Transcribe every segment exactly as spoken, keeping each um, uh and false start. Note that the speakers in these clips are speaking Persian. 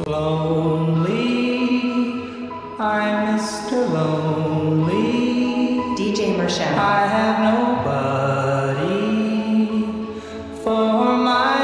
Lonely, I'm Mister Lonely. D J Mershad. I have nobody for my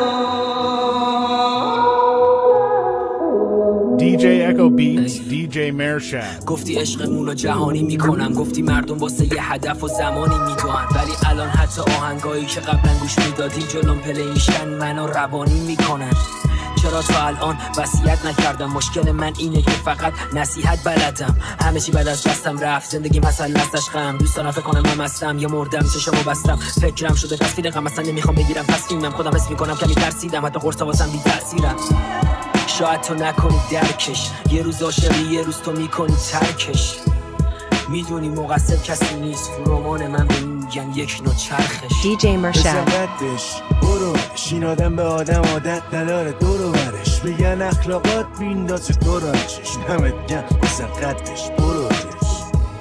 own. دی جی Echo Beats, دی جی Mershad. گفتی عشقمون رو جهانی میکنم، گفتی مردم واسه یه هدف و زمانی میدوان، ولی الان حتی آهنگایی که قبلا گوش میدادی جلوم پلیشن منو روانی میکنن. چرا تا الان وصیت نکردم؟ مشکل من اینه که فقط نصیحت بلدم. همه چی بعد از دستم رفت، زندگی مسلسش غم. دوست دارم فکر کنم من مستم یا مردم، چشمو بستم فکرم شده تصویر غم، اصلا نمیخوام بگیرم تصمیمم. خودم حس میکنم کمی ترسیدم، حتی قرصا واسم بی تاثیرم. شاید تو نکنی درکش، یه روز عاشقی یه روز تو میکنی ترکش. میدونی مقصر کسی نیست، رمان من به میگن یک نوع چرخش. دی جی مرشد برو این آدم به آدم عادت نداره، دورو برش بگن اخلاقات بیندازه دوران چشم، همه گم بزن قدش برو برش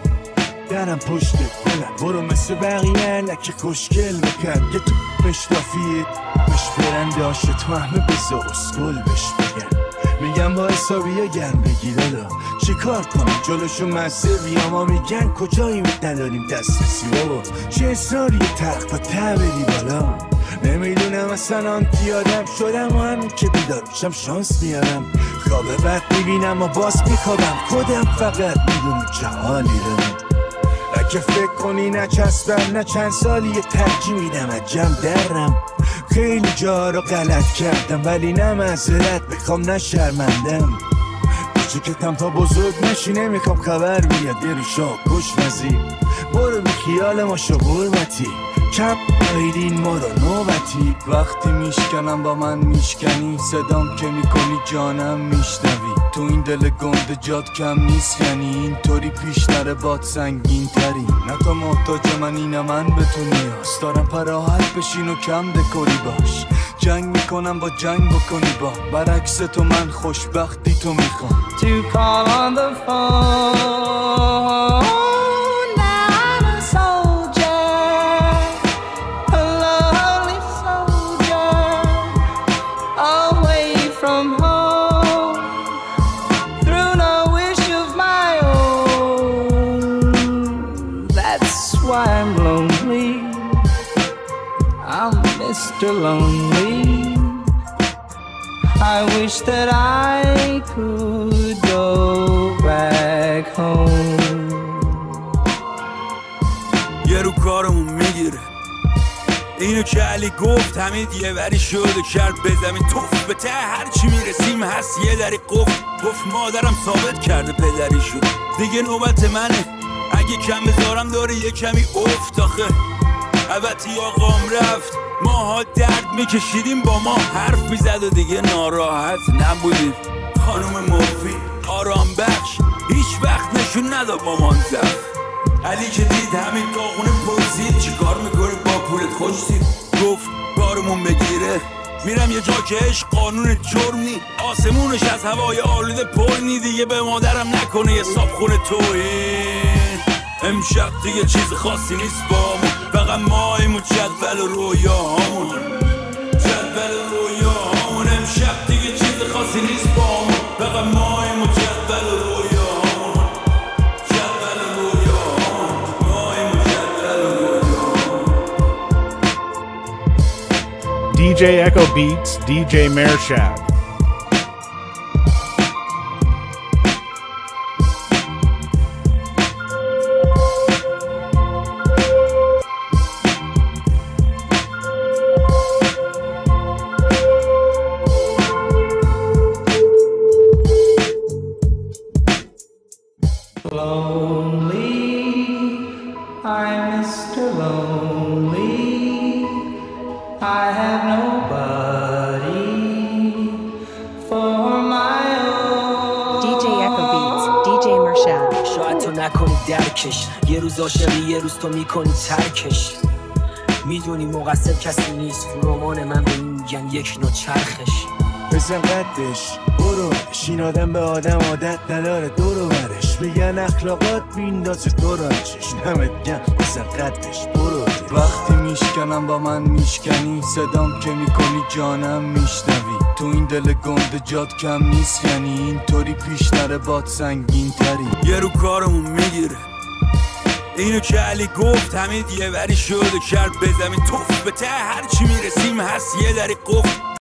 درم پشت دلم. برو مثل بقیه نکه کشکل بکن، یه تو مشتافیه مش برنده هاشه تو همه بزا اسکل بش بگن. میگم با حسابی ها گرم بگی دادا چی کار کنم جلوشو مسیر بیام ها میگن کجایی نداریم دست رسی بابا چه اصراری ترق با تبری بالا. نمیدونم اصلا آنتی آدم شدم و همین که بیدار میشم شانس میارم. خواب بد میبینم و باز میخوابم، خودم فقط میدونم چه حالی دارم. اگه فکر کنی نچسبم نه چند سالی یه ترجیح میدم از جمع درم. خیلی جا رو غلط کردم ولی نه معذرت میخوام نه شرمندم. کوچکتم تا بزرگ نشی نمیخوام خبر بیاد یه روشا کش وزیر. برو بی خیال ما شو حرمتی کم نایدین ما رو نوبتی. وقتی میشکنم با من میشکنی، صدام که میکنی جانم میشنوی. تو این دل گنده جاد کم نیست، یعنی اینطوری پیش نره باد سنگین تری. نه تو محتاج من اینه من به تو نیاز دارم، پراحت بشین و کم دکوری باش. جنگ میکنم با جنگ بکنی با برعکس تو من خوشبختی تو میخوام. To call on the phone. I'm lonely, I'm Mister Lonely. I wish that I could go back home. یه رو کارمون میگیره اینو که علی گفت، همین یه وری شده کرد به زمین توف. به ته هرچی میرسیم هست یه دری قفل. گفت مادرم ثابت کرده پدری شد، دیگه نوبت منه. اگه کم بذارم داره یه کمی افت آخه. البته آقام رفت، ماها درد میکشیدیم، با ما حرف میزد و دیگه ناراحت نبودیم. خانوم موفی آرام بخش هیچ وقت نشون نداد با منزف. علی که دید همین داغونه پرسید چی کار میکنی با پولت خوشتید. گفت بارمون بگیره میرم یه جا که عشق قانون جرم نی. آسمونش از هوای آلوده پر نی. دیگه به مادرم نکنه یه صابخونه توهین. امشب دیگه چیز خاصی نیست بامون، فقط ماییم و جدول و رویاهامون. جدول و رویاهامون. امشب دیگه چیز خاصی نیست بامون، فقط ماییم و جدول و رویاهامون. جدول و رویاهامون. ماییم و جدول و رویاهامون. دی جی Echo Beats, دی جی Mershad. Lonely, I'm Mister Lonely. I have nobody for my own. دی جی Echo Beats, دی جی Mershad. شاید تو نکنی درکش، یه روز عاشقی یه روز تو میکنی ترکش. میدونی مقصر کسی نیست، رمان من به میگن یک نوع چرخش. بزن قدش برو این آدم به آدم عادت نداره، دورو برش بگن اخلاقات بیندازه دوران چشم، همه گم بزن قدش برو وقتی میشکنم با من میشکنی، صدام که میکنی جانم میشنوی. تو این دل گنده جاد کم نیست، یعنی اینطوری پیش نره باد سنگین تری. یه رو کارمون میگیره اینو که علی گفت، همه دیه وری شده کرد به زمین توف به ته هرچی میرسیم هست یه دری قفل.